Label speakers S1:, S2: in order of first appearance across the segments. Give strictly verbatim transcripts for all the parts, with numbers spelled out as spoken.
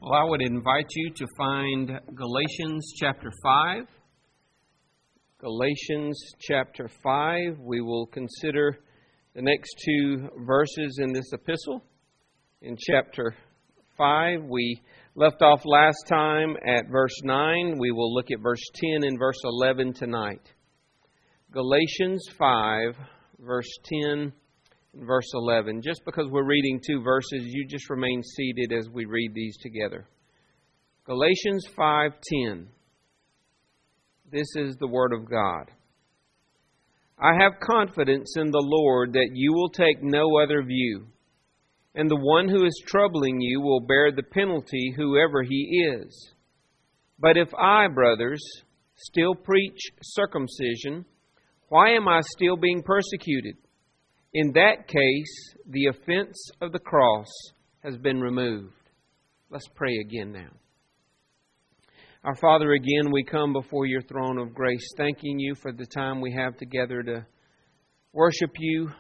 S1: Well, I would invite you to find Galatians chapter five. Galatians chapter five. We will consider the next two verses in this epistle. In chapter five, we left off last time at verse nine. We will look at verse ten and verse eleven tonight. Galatians five, verse ten and verse eleven. Just because we're reading two verses, you just remain seated as we read these together. Galatians five ten. This is the Word of God. I have confidence in the Lord that you will take no other view, and the one who is troubling you will bear the penalty, whoever he is. But if I, brothers, still preach circumcision, why am I still being persecuted? In that case, the offense of the cross has been removed. Let's pray again now. Our Father, again, we come before your throne of grace, thanking you for the time we have together to worship you.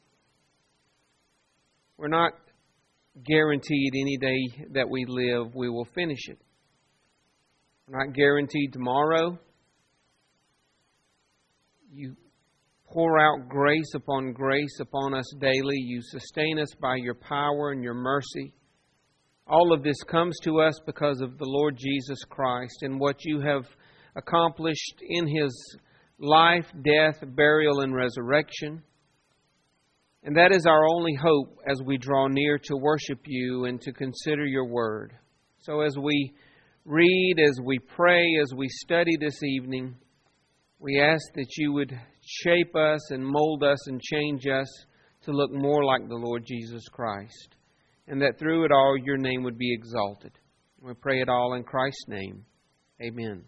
S1: We're not guaranteed any day that we live we will finish it. We're not guaranteed tomorrow. You pour out grace upon grace upon us daily. You sustain us by your power and your mercy. All of this comes to us because of the Lord Jesus Christ and what you have accomplished in His life, death, burial, and resurrection. And that is our only hope as we draw near to worship you and to consider your word. So as we read, as we pray, as we study this evening, we ask that you would shape us and mold us and change us to look more like the Lord Jesus Christ. And that through it all, your name would be exalted. We pray it all in Christ's name. Amen.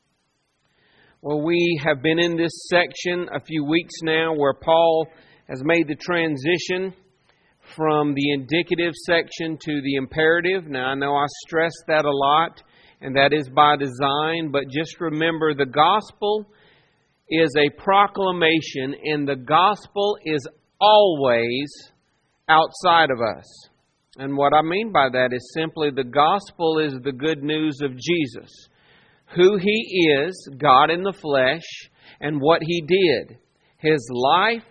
S1: Well, we have been in this section a few weeks now where Paul has made the transition from the indicative section to the imperative. Now, I know I stress that a lot, and that is by design, but just remember the gospel is a proclamation, and the gospel is always outside of us. And what I mean by that is simply the gospel is the good news of Jesus, who He is, God in the flesh, and what He did, His life,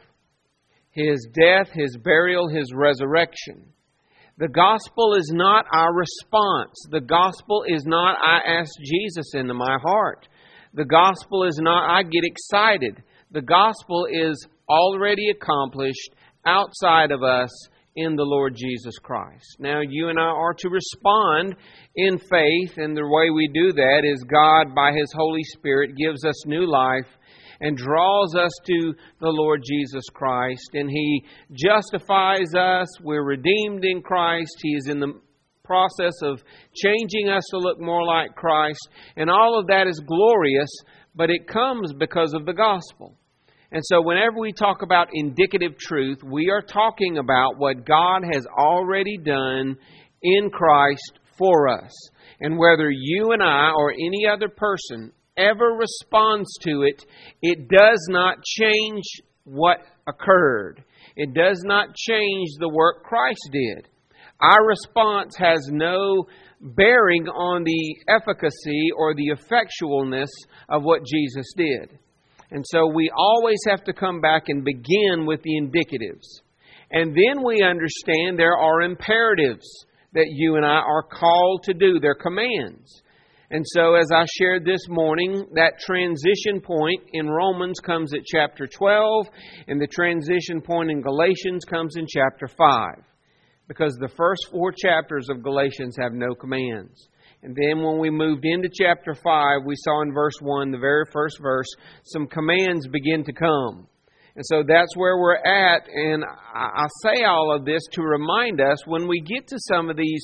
S1: His death, His burial, His resurrection. The gospel is not our response. The gospel is not, I ask Jesus into my heart. The gospel is not, I get excited. The gospel is already accomplished outside of us in the Lord Jesus Christ. Now, you and I are to respond in faith, and the way we do that is God, by His Holy Spirit, gives us new life and draws us to the Lord Jesus Christ, and He justifies us. We're redeemed in Christ. He is in the process of changing us to look more like Christ, and all of that is glorious, but it comes because of the gospel. And so whenever we talk about indicative truth, we are talking about what God has already done in Christ for us. And whether you and I or any other person ever responds to it, it does not change what occurred. It does not change the work Christ did. Our response has no bearing on the efficacy or the effectualness of what Jesus did. And so we always have to come back and begin with the indicatives. And then we understand there are imperatives that you and I are called to do. They're commands. And so as I shared this morning, that transition point in Romans comes at chapter twelve, and the transition point in Galatians comes in chapter five. Because the first four chapters of Galatians have no commands. And then when we moved into chapter five, we saw in verse one, the very first verse, some commands begin to come. And so that's where we're at. And I say all of this to remind us, when we get to some of these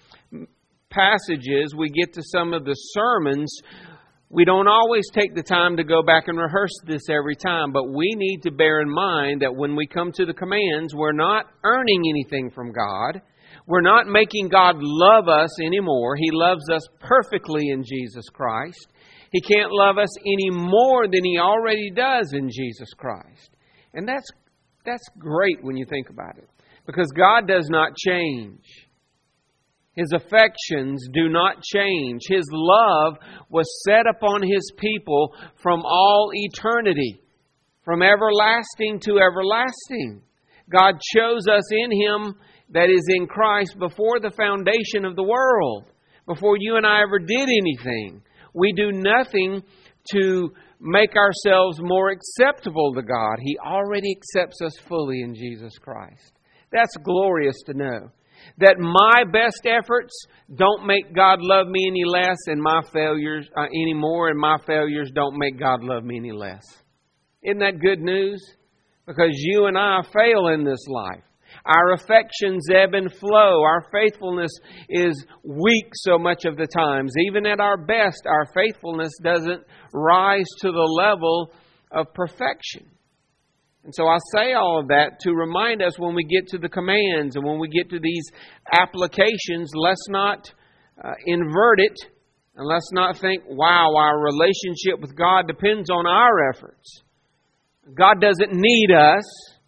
S1: passages, we get to some of the sermons, we don't always take the time to go back and rehearse this every time. But we need to bear in mind that when we come to the commands, we're not earning anything from God. We're not making God love us anymore. He loves us perfectly in Jesus Christ. He can't love us any more than He already does in Jesus Christ. And that's that's great when you think about it. Because God does not change. His affections do not change. His love was set upon His people from all eternity, from everlasting to everlasting. God chose us in Him, that is in Christ, before the foundation of the world, before you and I ever did anything. We do nothing to make ourselves more acceptable to God. He already accepts us fully in Jesus Christ. That's glorious to know. That my best efforts don't make God love me any less, and my failures uh, any more, and my failures don't make God love me any less. Isn't that good news? Because you and I fail in this life. Our affections ebb and flow. Our faithfulness is weak so much of the times. Even at our best, our faithfulness doesn't rise to the level of perfection. And so I say all of that to remind us when we get to the commands and when we get to these applications, let's not uh, invert it, and let's not think, wow, our relationship with God depends on our efforts. God doesn't need us.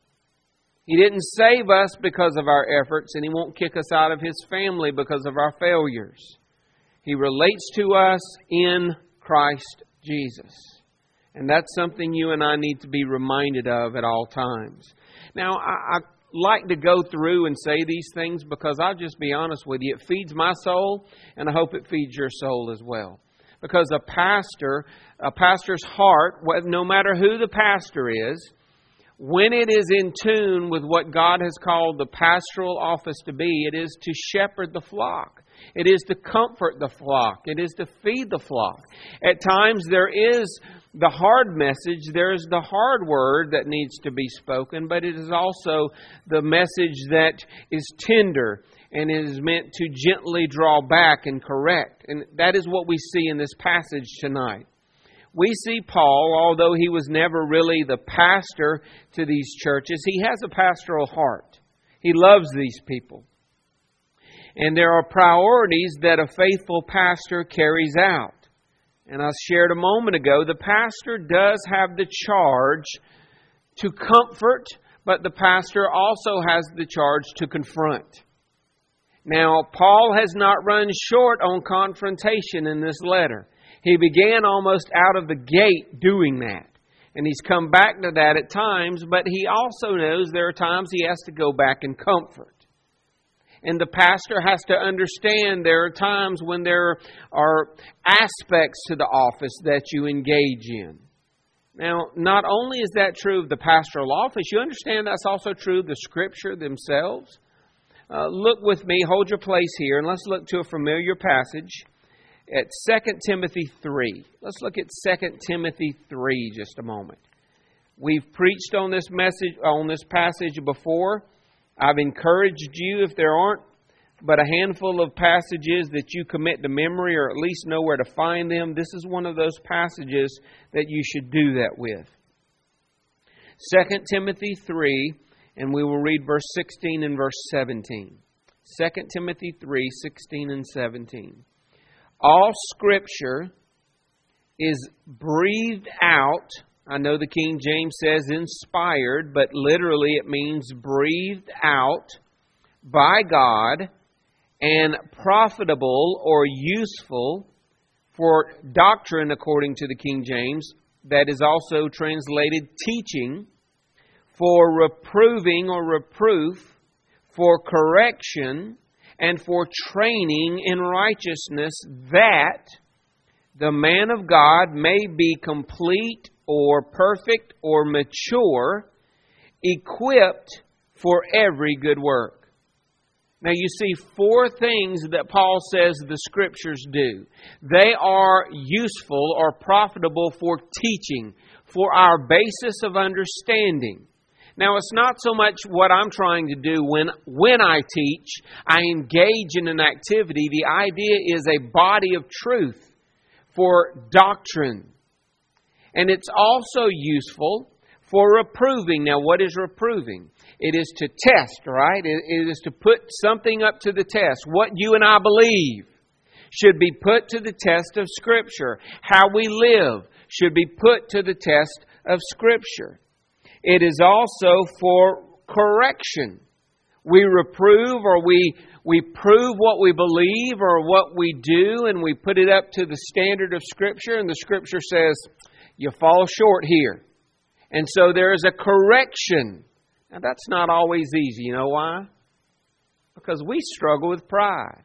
S1: He didn't save us because of our efforts, and He won't kick us out of His family because of our failures. He relates to us in Christ Jesus. And that's something you and I need to be reminded of at all times. Now, I, I like to go through and say these things because I'll just be honest with you. It feeds my soul, and I hope it feeds your soul as well. Because a pastor, a pastor's heart, no matter who the pastor is, when it is in tune with what God has called the pastoral office to be, it is to shepherd the flock. It is to comfort the flock. It is to feed the flock. At times there is the hard message. There is the hard word that needs to be spoken, but it is also the message that is tender and it is meant to gently draw back and correct. And that is what we see in this passage tonight. We see Paul, although he was never really the pastor to these churches, he has a pastoral heart. He loves these people. And there are priorities that a faithful pastor carries out. And I shared a moment ago, the pastor does have the charge to comfort, but the pastor also has the charge to confront. Now, Paul has not run short on confrontation in this letter. He began almost out of the gate doing that. And he's come back to that at times, but he also knows there are times he has to go back and comfort. And the pastor has to understand there are times when there are aspects to the office that you engage in. Now, not only is that true of the pastoral office, you understand that's also true of the Scripture themselves. Uh, look with me, hold your place here, and let's look to a familiar passage at Second Timothy three. Let's look at Second Timothy three just a moment. We've preached on this message, on this passage before. I've encouraged you, if there aren't but a handful of passages that you commit to memory or at least know where to find them, this is one of those passages that you should do that with. Second Timothy three, and we will read verse sixteen and verse seventeen. Second Timothy three, sixteen and seventeen. All Scripture is breathed out. I know the King James says inspired, but literally it means breathed out by God and profitable or useful for doctrine, according to the King James. That is also translated teaching, for reproving or reproof, for correction, and for training in righteousness, that the man of God may be complete or perfect or mature, equipped for every good work. Now you see four things that Paul says the Scriptures do. They are useful or profitable for teaching, for our basis of understanding. Now, it's not so much what I'm trying to do when, when I teach, I engage in an activity. The idea is a body of truth for doctrine. And it's also useful for reproving. Now, what is reproving? It is to test, right? It, it is to put something up to the test. What you and I believe should be put to the test of Scripture. How we live should be put to the test of Scripture. It is also for correction. We reprove or we, we prove what we believe or what we do, and we put it up to the standard of Scripture, and the Scripture says, you fall short here. And so there is a correction. Now that's not always easy. You know why? Because we struggle with pride.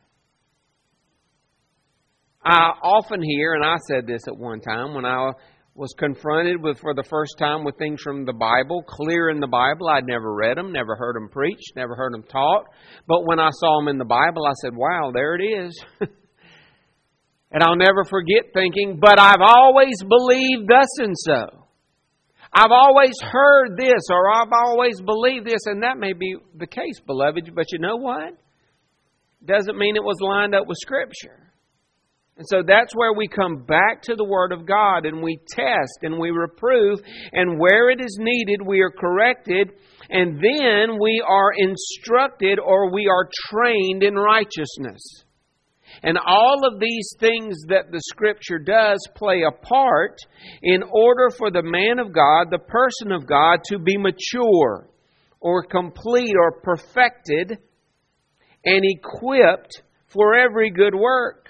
S1: I often hear, and I said this at one time, when I was confronted with, for the first time, with things from the Bible, clear in the Bible. I'd never read them, never heard them preached, never heard them taught. But when I saw them in the Bible, I said, wow, there it is. And I'll never forget thinking, but I've always believed thus and so. I've always heard this, or I've always believed this, and that may be the case, beloved. But you know what? Doesn't mean it was lined up with Scripture. And so that's where we come back to the Word of God, and we test and we reprove, and where it is needed we are corrected, and then we are instructed or we are trained in righteousness. And all of these things that the Scripture does play a part in order for the man of God, the person of God, to be mature or complete or perfected and equipped for every good work.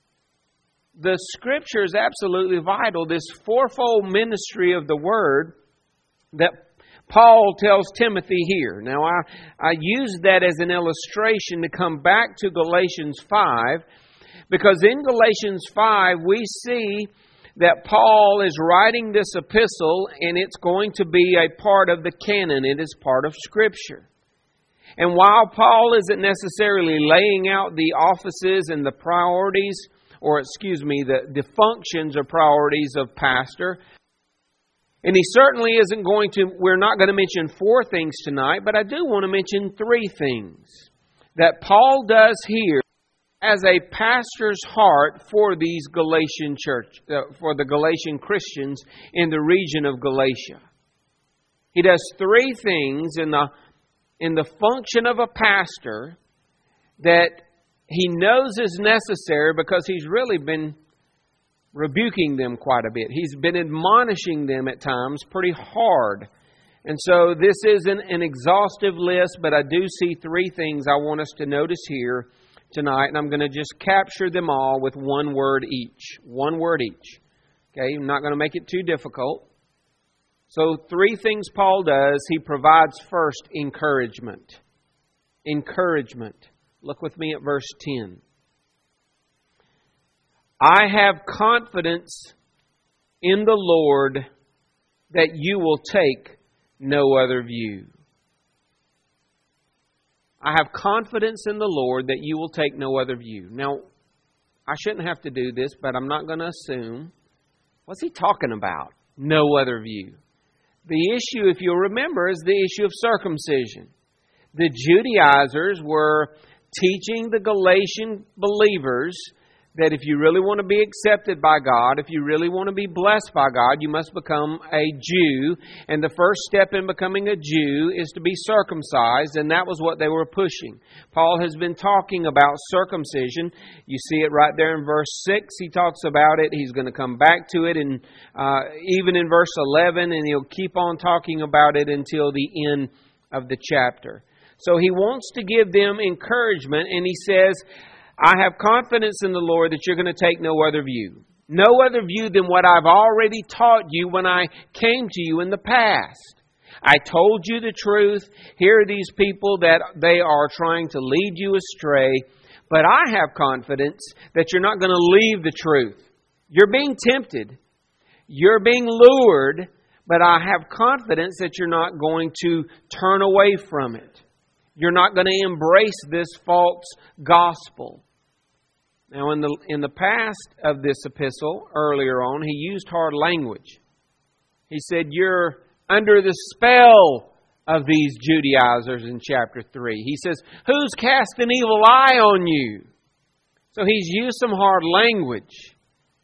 S1: The Scripture is absolutely vital. This fourfold ministry of the Word that Paul tells Timothy here. Now, I, I use that as an illustration to come back to Galatians five, because in Galatians five we see that Paul is writing this epistle, and it's going to be a part of the canon. It is part of Scripture. And while Paul isn't necessarily laying out the offices and the priorities, or excuse me, the, the functions or priorities of pastor, and he certainly isn't going to, we're not going to mention four things tonight, but I do want to mention three things that Paul does here as a pastor's heart for these Galatian church, uh, for the Galatian Christians in the region of Galatia. He does three things in the, in the function of a pastor that he knows is necessary, because he's really been rebuking them quite a bit. He's been admonishing them at times pretty hard. And so this isn't an exhaustive list, but I do see three things I want us to notice here tonight. And I'm going to just capture them all with one word each. One word each. Okay, I'm not going to make it too difficult. So three things Paul does. He provides first encouragement. Encouragement. Look with me at verse ten. I have confidence in the Lord that you will take no other view. I have confidence in the Lord that you will take no other view. Now, I shouldn't have to do this, but I'm not going to assume. What's he talking about? No other view. The issue, if you'll remember, is the issue of circumcision. The Judaizers were teaching the Galatian believers that if you really want to be accepted by God, if you really want to be blessed by God, you must become a Jew. And the first step in becoming a Jew is to be circumcised, and that was what they were pushing. Paul has been talking about circumcision. You see it right there in verse six. He talks about it. He's going to come back to it, and uh, even in verse eleven, and he'll keep on talking about it until the end of the chapter. So he wants to give them encouragement, and he says, I have confidence in the Lord that you're going to take no other view. No other view than what I've already taught you when I came to you in the past. I told you the truth. Here are these people that they are trying to lead you astray. But I have confidence that you're not going to leave the truth. You're being tempted. You're being lured. But I have confidence that you're not going to turn away from it. You're not going to embrace this false gospel. Now, in the in the past of this epistle, earlier on, he used hard language. He said, you're under the spell of these Judaizers in chapter three. He says, who's cast an evil eye on you? So he's used some hard language.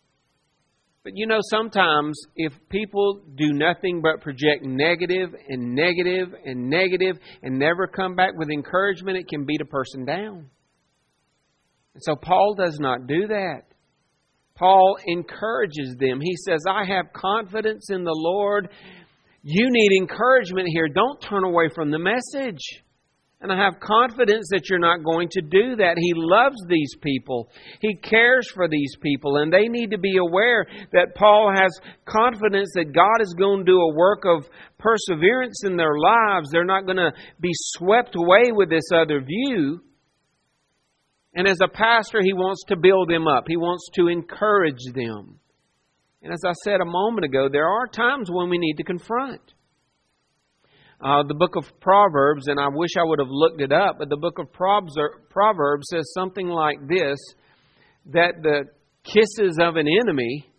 S1: But you know, sometimes if people do nothing but project negative and negative and negative and never come back with encouragement, it can beat a person down. And so Paul does not do that. Paul encourages them. He says, I have confidence in the Lord. You need encouragement here. Don't turn away from the message. And I have confidence that you're not going to do that. He loves these people. He cares for these people. And they need to be aware that Paul has confidence that God is going to do a work of perseverance in their lives. They're not going to be swept away with this other view. And as a pastor, he wants to build them up. He wants to encourage them. And as I said a moment ago, there are times when we need to confront. Uh, the book of Proverbs, and I wish I would have looked it up, but the book of Proverbs says something like this, that the kisses of an enemy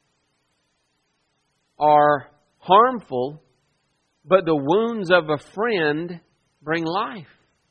S1: are harmful, but the wounds of a friend bring life.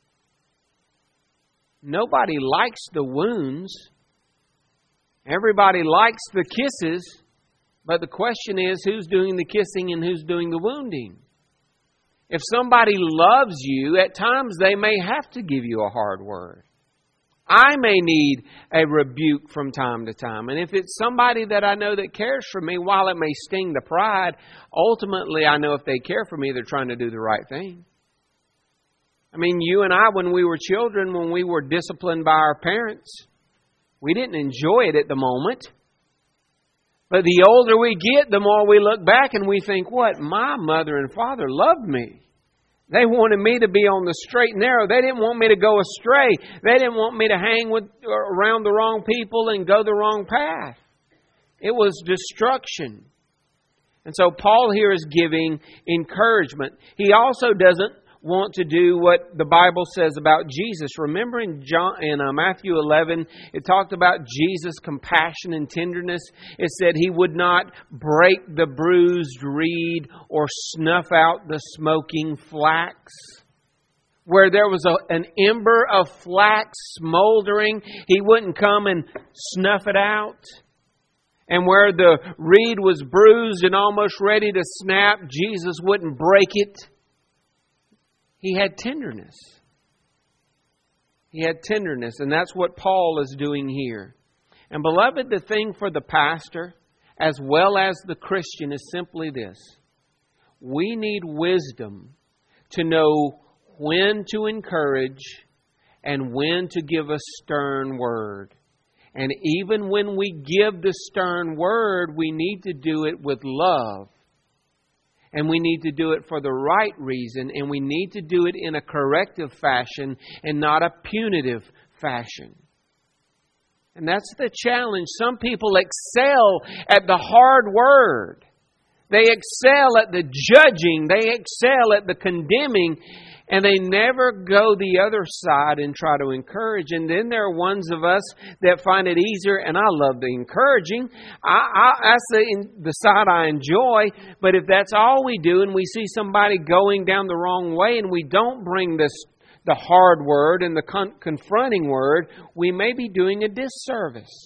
S1: Nobody likes the wounds. Everybody likes the kisses, but the question is, who's doing the kissing and who's doing the wounding? If somebody loves you, at times they may have to give you a hard word. I may need a rebuke from time to time. And if it's somebody that I know that cares for me, while it may sting the pride, ultimately I know if they care for me, they're trying to do the right thing. I mean, you and I, when we were children, when we were disciplined by our parents, we didn't enjoy it at the moment. But the older we get, the more we look back and we think, what? My mother and father loved me. They wanted me to be on the straight and narrow. They didn't want me to go astray. They didn't want me to hang with around the wrong people and go the wrong path. It was destruction. And so Paul here is giving encouragement. He also doesn't want to do what the Bible says about Jesus. Remember in John, in uh, Matthew eleven, it talked about Jesus' compassion and tenderness. It said He would not break the bruised reed or snuff out the smoking flax. Where there was a, an ember of flax smoldering, He wouldn't come and snuff it out. And where the reed was bruised and almost ready to snap, Jesus wouldn't break it. He had tenderness. He had tenderness, and that's what Paul is doing here. And beloved, the thing for the pastor as well as the Christian is simply this. We need wisdom to know when to encourage and when to give a stern word. And even when we give the stern word, we need to do it with love. And we need to do it for the right reason. And we need to do it in a corrective fashion and not a punitive fashion. And that's the challenge. Some people excel at the hard word. They excel at the judging. They excel at the condemning. And they never go the other side and try to encourage. And then there are ones of us that find it easier. And I love the encouraging. I, I, that's the, the side I enjoy. But if that's all we do and we see somebody going down the wrong way and we don't bring this, the hard word and the con- confronting word, we may be doing a disservice.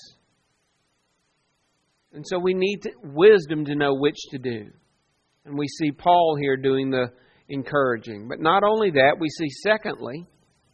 S1: And so we need to, wisdom to know which to do. And we see Paul here doing the encouraging. But not only that, we see secondly,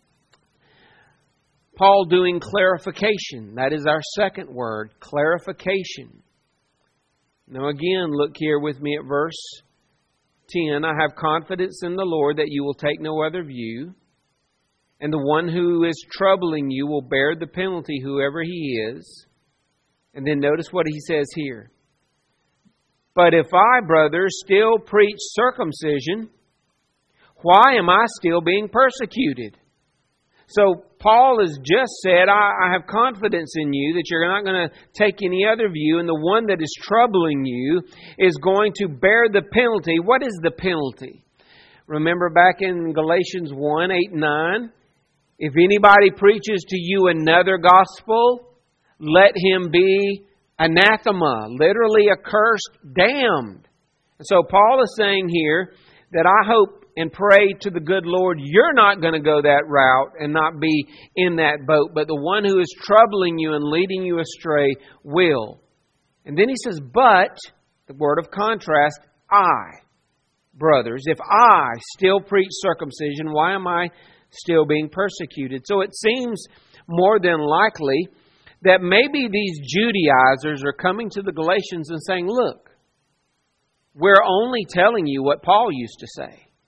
S1: Paul doing clarification. That is our second word, clarification. Now again, look here with me at verse ten. I have confidence in the Lord that you will take no other view, and the one who is troubling you will bear the penalty, whoever he is. And then notice what he says here. But if I, brothers, still preach circumcision, why am I still being persecuted? So Paul has just said, I, I have confidence in you that you're not going to take any other view, and the one that is troubling you is going to bear the penalty. What is the penalty? Remember back in Galatians one, eight, nine, if anybody preaches to you another gospel, let him be anathema, literally accursed, damned. And so Paul is saying here that I hope and pray to the good Lord, you're not going to go that route and not be in that boat, but the one who is troubling you and leading you astray will. And then he says, but, the word of contrast, I, brothers, if I still preach circumcision, why am I still being persecuted? So it seems more than likely that maybe these Judaizers are coming to the Galatians and saying, look, we're only telling you what Paul used to say.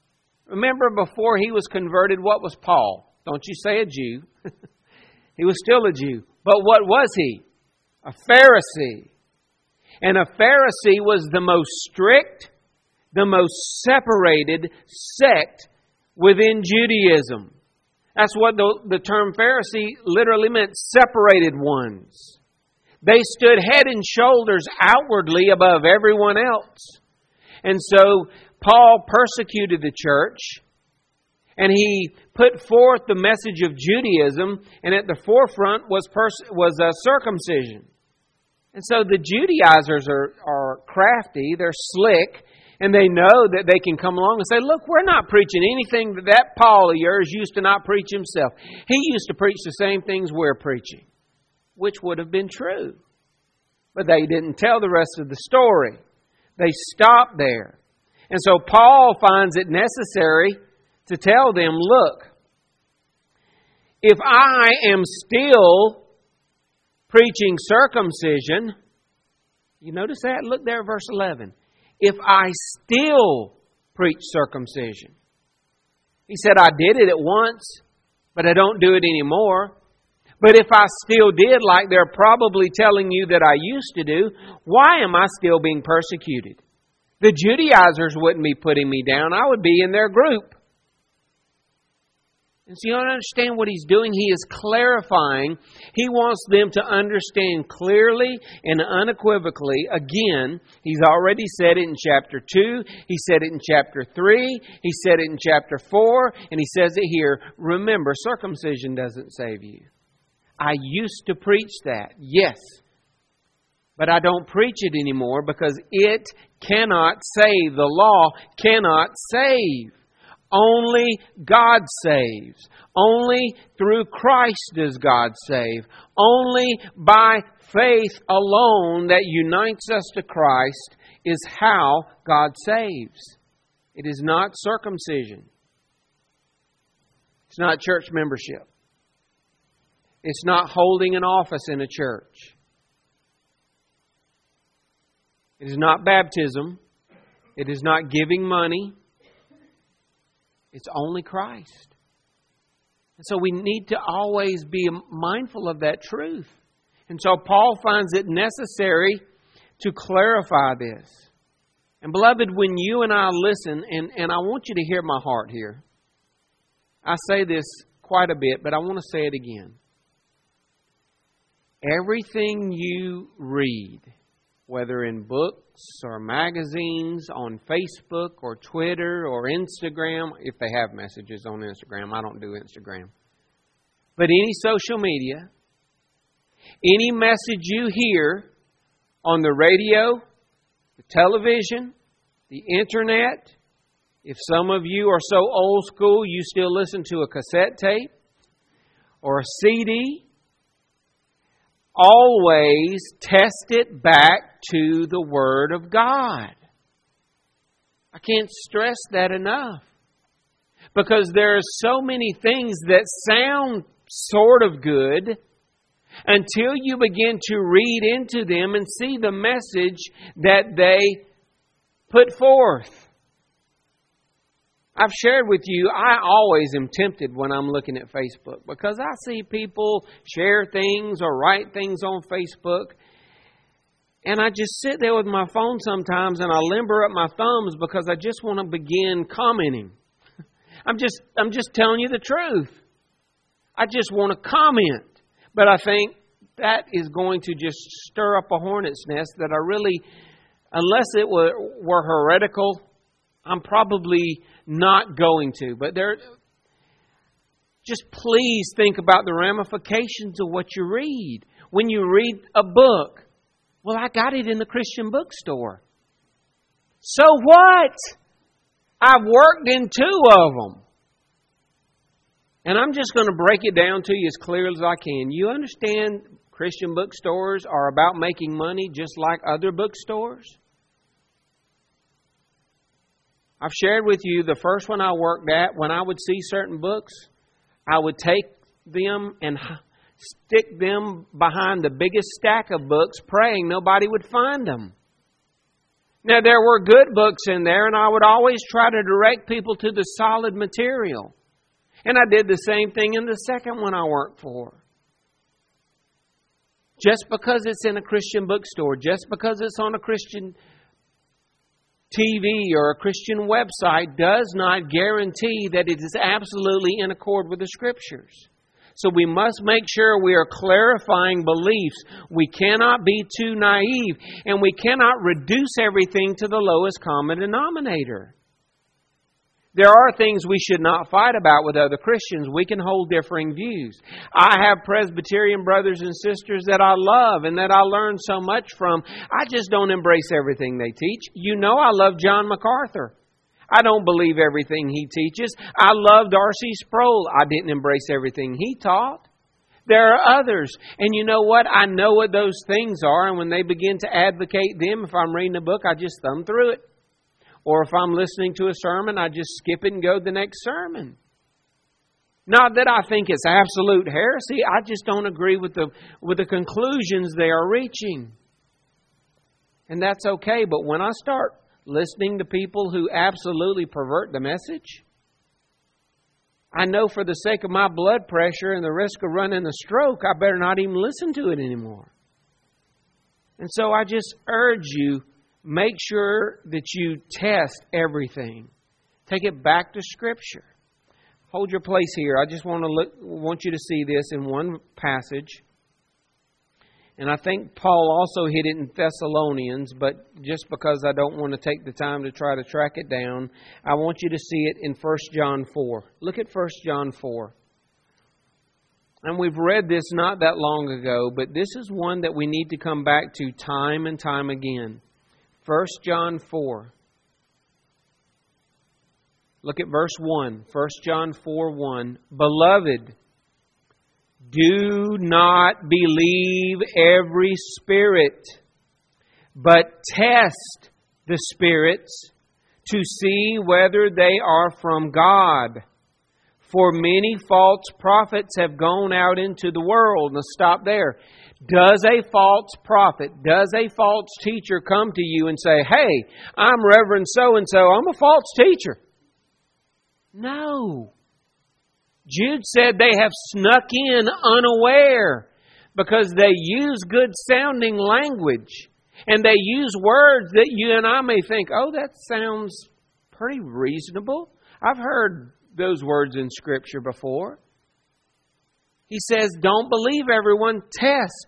S1: Remember, before he was converted, what was Paul? Don't you say a Jew. He was still a Jew. But what was he? A Pharisee. And a Pharisee was the most strict, the most separated sect within Judaism. That's what the, the term Pharisee literally meant, separated ones. They stood head and shoulders outwardly above everyone else. And so Paul persecuted the church, and he put forth the message of Judaism, and at the forefront was pers- was a circumcision. And so the Judaizers are, are crafty, they're slick, and they know that they can come along and say, look, we're not preaching anything that that Paul of yours used to not preach himself. He used to preach the same things we're preaching, which would have been true. But they didn't tell the rest of the story. They stopped there. And so Paul finds it necessary to tell them, look, if I am still preaching circumcision, you notice that? Look there, verse eleven. If I still preach circumcision. He said, I did it at once, but I don't do it anymore. But if I still did, like they're probably telling you that I used to do, why am I still being persecuted? The Judaizers wouldn't be putting me down. I would be in their group. And so you don't understand what he's doing. He is clarifying. He wants them to understand clearly and unequivocally. Again, he's already said it in chapter two. He said it in chapter three. He said it in chapter four. And he says it here. Remember, circumcision doesn't save you. I used to preach that. Yes. But I don't preach it anymore because it cannot save. The law cannot save. Only God saves. Only through Christ does God save. Only by faith alone that unites us to Christ is how God saves. It is not circumcision. It's not church membership. It's not holding an office in a church. It is not baptism. It is not giving money. It's only Christ. And so we need to always be mindful of that truth. And so Paul finds it necessary to clarify this. And beloved, when you and I listen, and, and I want you to hear my heart here. I say this quite a bit, but I want to say it again. Everything you read, whether in books or magazines, on Facebook or Twitter or Instagram, if they have messages on Instagram. I don't do Instagram. But any social media, any message you hear on the radio, the television, the internet, if some of you are so old school you still listen to a cassette tape or a C D, always test it back to the Word of God. I can't stress that enough. Because there are so many things that sound sort of good until you begin to read into them and see the message that they put forth. I've shared with you, I always am tempted when I'm looking at Facebook because I see people share things or write things on Facebook. And I just sit there with my phone sometimes and I limber up my thumbs because I just want to begin commenting. I'm just, I'm just telling you the truth. I just want to comment. But I think that is going to just stir up a hornet's nest that I really, unless it were, were heretical, I'm probably not going to. But there, just please think about the ramifications of what you read. When you read a book, well, I got it in the Christian bookstore. So what? I've worked in two of them. And I'm just going to break it down to you as clear as I can. You understand Christian bookstores are about making money just like other bookstores? I've shared with you the first one I worked at, when I would see certain books, I would take them and stick them behind the biggest stack of books, praying nobody would find them. Now, there were good books in there, and I would always try to direct people to the solid material. And I did the same thing in the second one I worked for. Just because it's in a Christian bookstore, just because it's on a Christian T V or a Christian website, does not guarantee that it is absolutely in accord with the Scriptures. So we must make sure we are clarifying beliefs. We cannot be too naive, and we cannot reduce everything to the lowest common denominator. There are things we should not fight about with other Christians. We can hold differing views. I have Presbyterian brothers and sisters that I love and that I learn so much from. I just don't embrace everything they teach. You know I love John MacArthur. I don't believe everything he teaches. I love Darcy Sproul. I didn't embrace everything he taught. There are others. And you know what? I know what those things are. And when they begin to advocate them, if I'm reading a book, I just thumb through it. Or if I'm listening to a sermon, I just skip it and go to the next sermon. Not that I think it's absolute heresy. I just don't agree with the, with the conclusions they are reaching. And that's okay. But when I start listening to people who absolutely pervert the message, I know for the sake of my blood pressure and the risk of running a stroke, I better not even listen to it anymore. And so I just urge you, make sure that you test everything. Take it back to Scripture. Hold your place here. I just want to look, want you to see this in one passage. And I think Paul also hit it in Thessalonians, but just because I don't want to take the time to try to track it down, I want you to see it in First John four. Look at First John four. And we've read this not that long ago, but this is one that we need to come back to time and time again. First John four. Look at verse one. First John four one. Beloved, do not believe every spirit, but test the spirits to see whether they are from God. For many false prophets have gone out into the world. Now stop there. Does a false prophet, does a false teacher come to you and say, hey, I'm Reverend so-and-so, I'm a false teacher? No. Jude said they have snuck in unaware because they use good sounding language and they use words that you and I may think, oh, that sounds pretty reasonable. I've heard those words in Scripture before. He says, don't believe everyone, test.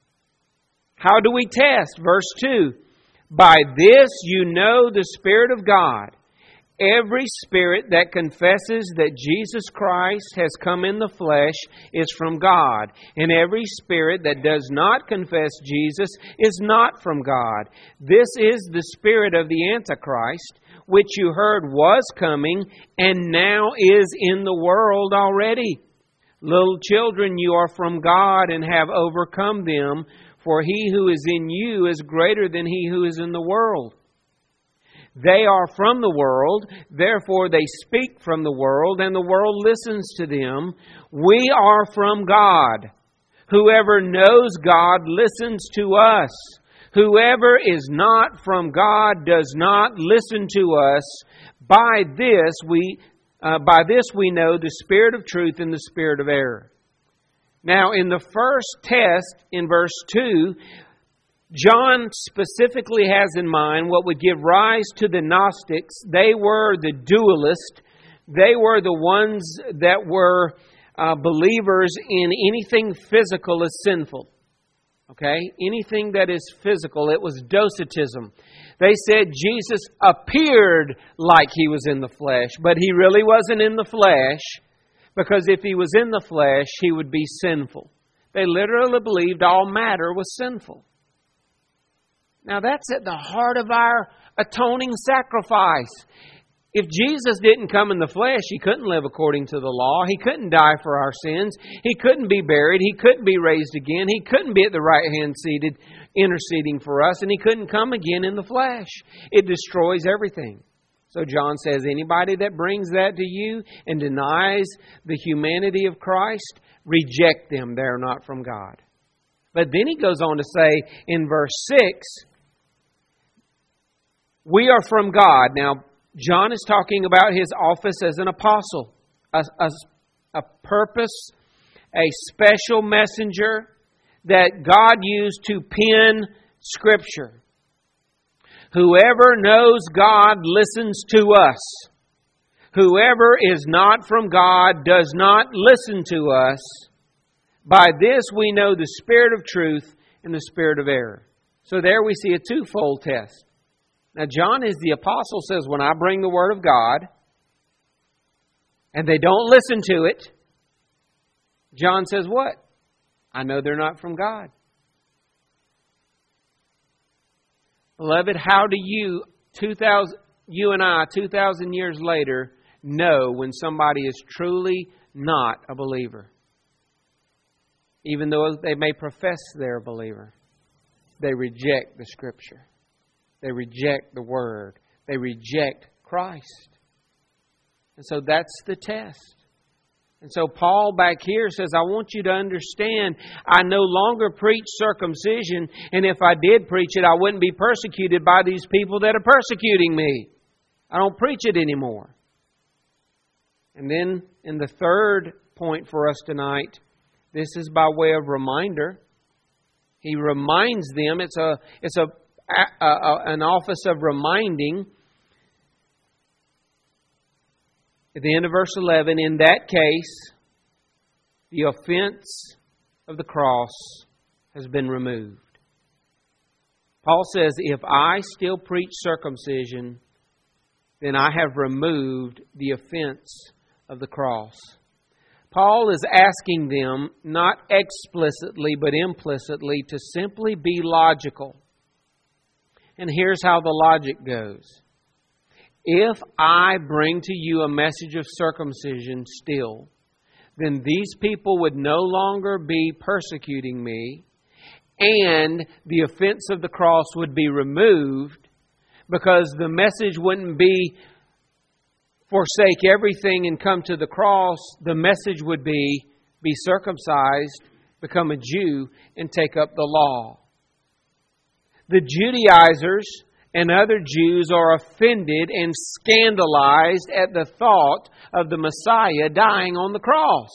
S1: How do we test? Verse two, by this you know the Spirit of God. Every spirit that confesses that Jesus Christ has come in the flesh is from God. And every spirit that does not confess Jesus is not from God. This is the spirit of the Antichrist, which you heard was coming and now is in the world already. Little children, you are from God and have overcome them, for he who is in you is greater than he who is in the world. They are from the world, therefore they speak from the world, and the world listens to them. We are from God. Whoever knows God listens to us. Whoever is not from God does not listen to us. By this we, uh, by this we know the spirit of truth and the spirit of error. Now, in the first test, in verse two, John specifically has in mind what would give rise to the Gnostics. They were the dualists. They were the ones that were uh, believers in anything physical as sinful. Okay? Anything that is physical. It was docetism. They said Jesus appeared like He was in the flesh, but He really wasn't in the flesh, because if He was in the flesh, He would be sinful. They literally believed all matter was sinful. Now that's at the heart of our atoning sacrifice. If Jesus didn't come in the flesh, He couldn't live according to the law. He couldn't die for our sins. He couldn't be buried. He couldn't be raised again. He couldn't be at the right hand seated interceding for us. And He couldn't come again in the flesh. It destroys everything. So John says, anybody that brings that to you and denies the humanity of Christ, reject them. They're not from God. But then he goes on to say in verse six, We are from God. Now, John is talking about his office as an apostle, a, a, a purpose, a special messenger that God used to pen Scripture. Whoever knows God listens to us. Whoever is not from God does not listen to us. By this we know the spirit of truth and the spirit of error. So there we see a twofold test. Now John, as the apostle, says, when I bring the Word of God and they don't listen to it, John says what? I know they're not from God. Beloved, how do you, two thousand, you and I, two thousand years later, know when somebody is truly not a believer? Even though they may profess they're a believer, they reject the Scripture. They reject the Word. They reject Christ. And so that's the test. And so Paul back here says, I want you to understand, I no longer preach circumcision, and if I did preach it, I wouldn't be persecuted by these people that are persecuting me. I don't preach it anymore. And then in the third point for us tonight, this is by way of reminder. He reminds them, it's a it's a, a, a an office of reminding. At the end of verse eleven, in that case, the offense of the cross has been removed. Paul says, if I still preach circumcision, then I have removed the offense of the cross. Paul is asking them, not explicitly but implicitly, to simply be logical. And here's how the logic goes. If I bring to you a message of circumcision still, then these people would no longer be persecuting me, and the offense of the cross would be removed, because the message wouldn't be forsake everything and come to the cross. The message would be be circumcised, become a Jew, and take up the law. The Judaizers and other Jews are offended and scandalized at the thought of the Messiah dying on the cross.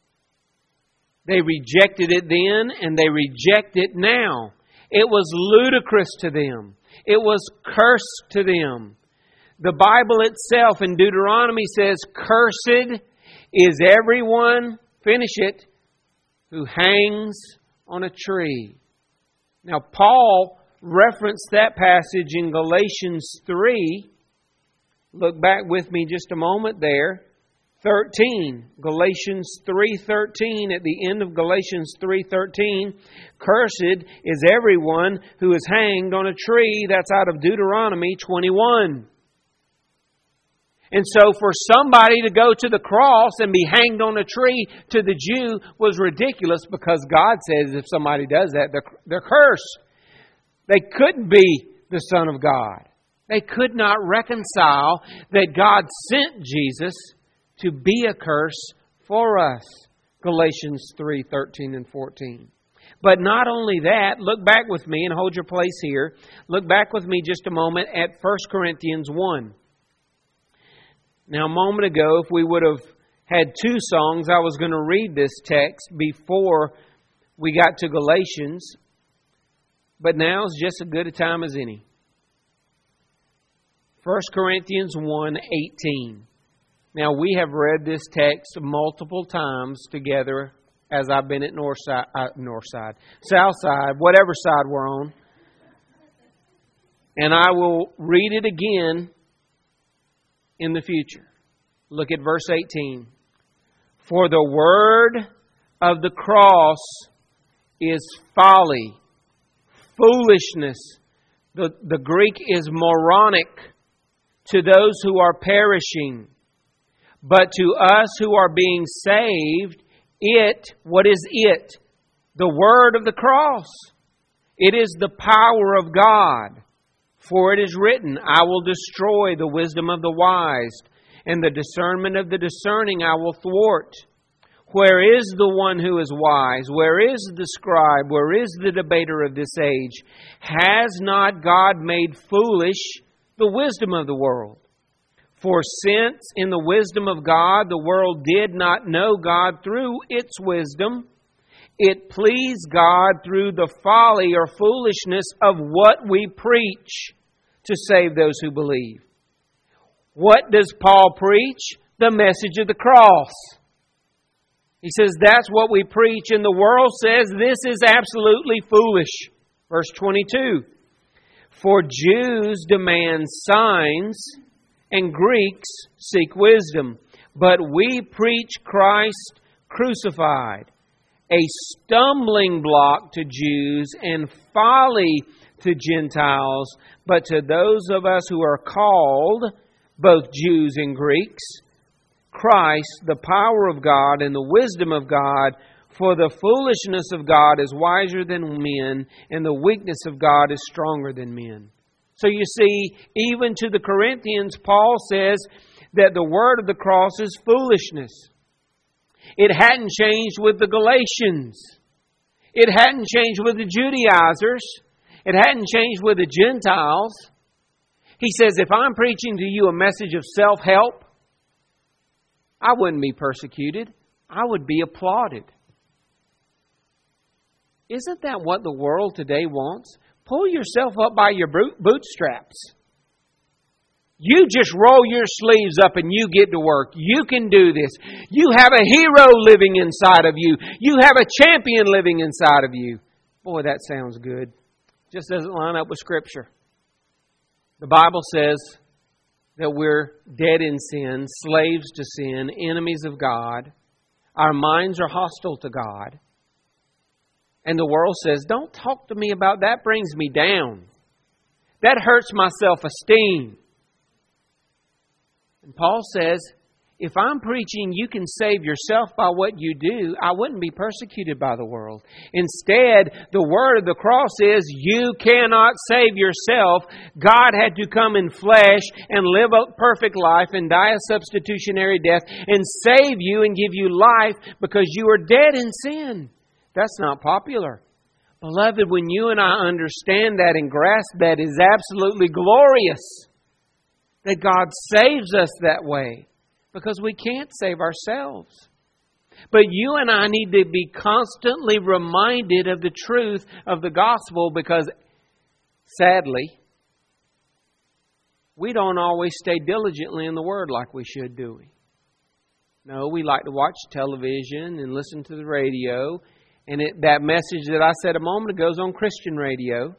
S1: They rejected it then and they reject it now. It was ludicrous to them. It was cursed to them. The Bible itself in Deuteronomy says, cursed is everyone, finish it, who hangs on a tree. Now, Paul referenced that passage in Galatians three. Look back with me just a moment there. thirteen. Galatians three thirteen. At the end of Galatians three thirteen. Cursed is everyone who is hanged on a tree. That's out of Deuteronomy twenty-one. And so for somebody to go to the cross and be hanged on a tree to the Jew was ridiculous, because God says if somebody does that, they're, they're cursed. They couldn't be the Son of God. They could not reconcile that God sent Jesus to be a curse for us. Galatians three thirteen and fourteen. But not only that, look back with me and hold your place here. Look back with me just a moment at First Corinthians one. Now, a moment ago, if we would have had two songs, I was going to read this text before we got to Galatians. But now is just as good a time as any. First Corinthians one eighteen. Now, we have read this text multiple times together as I've been at Northside, uh, Northside, Southside, whatever side we're on. And I will read it again in the future. Look at verse eighteen. For the word of the cross is folly, foolishness. The, the Greek is moronic to those who are perishing. But to us who are being saved, it, what is it? The word of the cross. It is the power of God. For it is written, I will destroy the wisdom of the wise, and the discernment of the discerning I will thwart. Where is the one who is wise? Where is the scribe? Where is the debater of this age? Has not God made foolish the wisdom of the world. For since in the wisdom of God the world did not know God through its wisdom, it pleased God through the folly or foolishness of what we preach to save those who believe. What does Paul preach? The message of the cross. He says that's what we preach, and the world says this is absolutely foolish. Verse twenty-two, for Jews demand signs, and Greeks seek wisdom, but we preach Christ crucified, a stumbling block to Jews and folly to Gentiles, but to those of us who are called, both Jews and Greeks, Christ, the power of God and the wisdom of God, for the foolishness of God is wiser than men, and the weakness of God is stronger than men. So you see, even to the Corinthians, Paul says that the word of the cross is foolishness. It hadn't changed with the Galatians. It hadn't changed with the Judaizers. It hadn't changed with the Gentiles. He says, if I'm preaching to you a message of self-help, I wouldn't be persecuted. I would be applauded. Isn't that what the world today wants? Pull yourself up by your bootstraps. You just roll your sleeves up and you get to work. You can do this. You have a hero living inside of you. You have a champion living inside of you. Boy, that sounds good. Just doesn't line up with Scripture. The Bible says that we're dead in sin, slaves to sin, enemies of God. Our minds are hostile to God. And the world says, don't talk to me about that. Brings me down. That hurts my self-esteem. And Paul says, if I'm preaching you can save yourself by what you do, I wouldn't be persecuted by the world. Instead, the word of the cross is you cannot save yourself. God had to come in flesh and live a perfect life and die a substitutionary death and save you and give you life because you are dead in sin. That's not popular. Beloved, when you and I understand that and grasp that, is absolutely glorious that God saves us that way. Because we can't save ourselves. But you and I need to be constantly reminded of the truth of the gospel because, sadly, we don't always stay diligently in the Word like we should, do we? No, we like to watch television and listen to the radio. And it, that message that I said a moment ago is on Christian radio.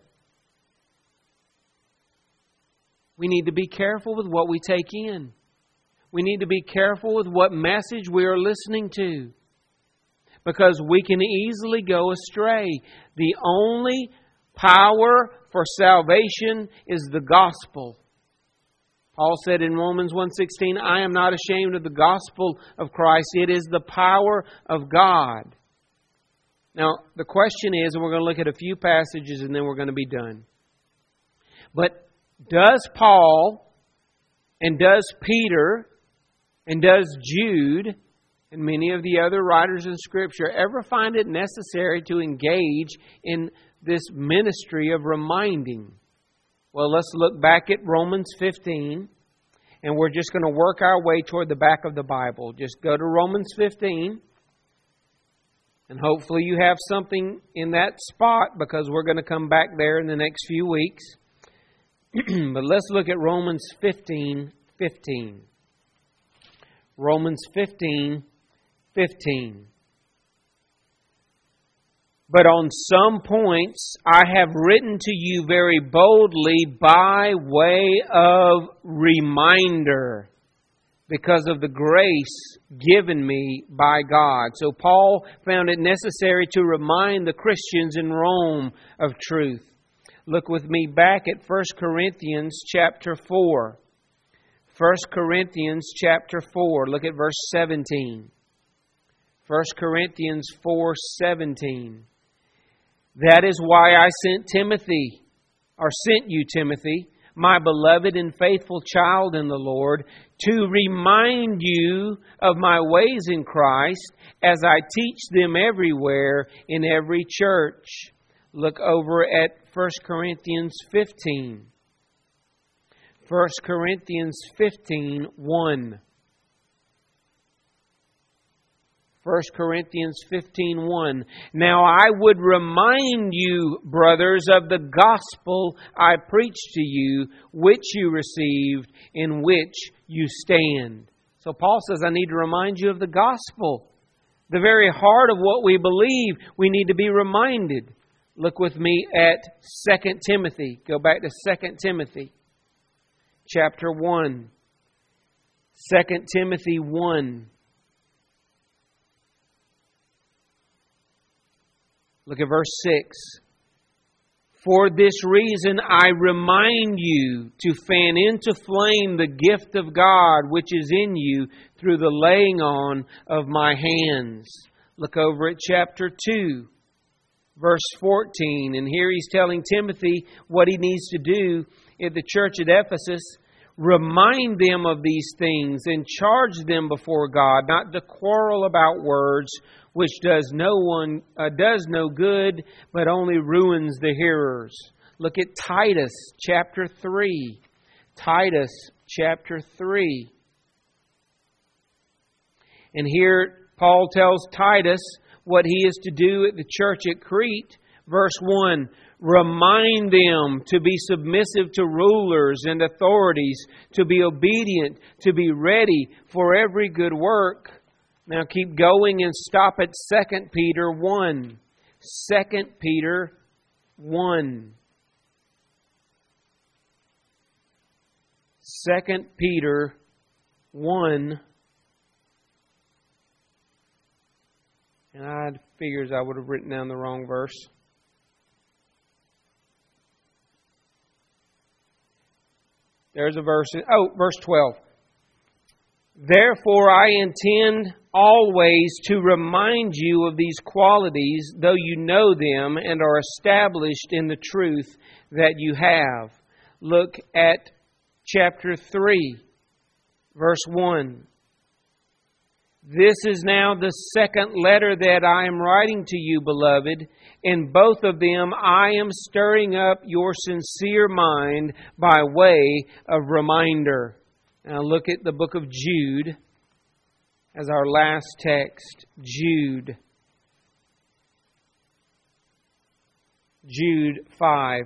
S1: We need to be careful with what we take in. We need to be careful with what message we are listening to. Because we can easily go astray. The only power for salvation is the gospel. Paul said in Romans one sixteen, I am not ashamed of the gospel of Christ. It is the power of God. Now, the question is, and we're going to look at a few passages and then we're going to be done. But does Paul and does Peter and does Jude and many of the other writers in Scripture ever find it necessary to engage in this ministry of reminding? Well, let's look back at Romans fifteen, and we're just going to work our way toward the back of the Bible. Just go to Romans fifteen, and hopefully you have something in that spot because we're going to come back there in the next few weeks. But let's look at Romans fifteen fifteen. Romans fifteen fifteen. But on some points I have written to you very boldly by way of reminder, because of the grace given me by God. So Paul found it necessary to remind the Christians in Rome of truth. Look with me back at First Corinthians chapter four. First Corinthians chapter four. Look at verse seventeen. First Corinthians four seventeen. That is why I sent Timothy, or sent you Timothy, my beloved and faithful child in the Lord, to remind you of my ways in Christ as I teach them everywhere in every church. Look over at First Corinthians fifteen. First Corinthians fifteen, one. First Corinthians fifteen, one. Now I would remind you, brothers, of the gospel I preached to you, which you received, in which you stand. So Paul says, I need to remind you of the gospel. The very heart of what we believe, we need to be reminded. Look with me at Second Timothy. Go back to Second Timothy, chapter one. Second Timothy one. Look at verse six. For this reason I remind you to fan into flame the gift of God which is in you through the laying on of my hands. Look over at chapter two, verse fourteen. And here he's telling Timothy what he needs to do at the church at Ephesus. Remind them of these things and charge them before God, not to quarrel about words, which does no one uh, does no good, but only ruins the hearers. Look at Titus chapter three. Titus chapter three. And here Paul tells Titus what he is to do at the church at Crete. Verse one. Remind them to be submissive to rulers and authorities, to be obedient, to be ready for every good work. Now keep going and stop at Second Peter one. Second Peter one. Second Peter one. And I figures I would have written down the wrong verse. There's a verse. Oh, verse twelve. Therefore I intend always to remind you of these qualities, though you know them and are established in the truth that you have. Look at chapter three, verse one. This is now the second letter that I am writing to you, beloved. In both of them I am stirring up your sincere mind by way of reminder. Now look at the book of Jude as our last text. Jude. Jude five.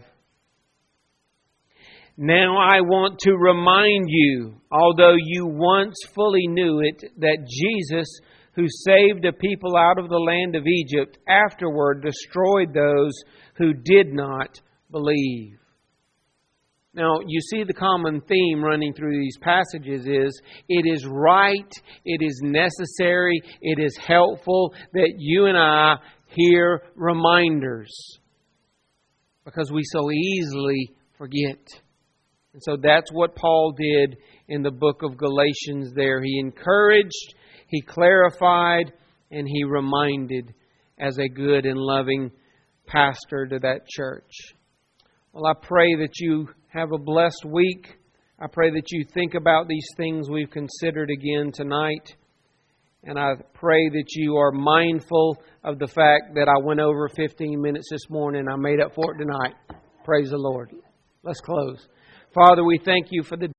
S1: Now I want to remind you, although you once fully knew it, that Jesus, who saved a people out of the land of Egypt, afterward destroyed those who did not believe. Now, you see the common theme running through these passages is, it is right, it is necessary, it is helpful that you and I hear reminders, because we so easily forget. And so that's what Paul did in the book of Galatians there. He encouraged, he clarified, and he reminded as a good and loving pastor to that church. Well, I pray that you have a blessed week. I pray that you think about these things we've considered again tonight. And I pray that you are mindful of the fact that I went over fifteen minutes this morning. I made up for it tonight. Praise the Lord. Let's close. Father, we thank you for the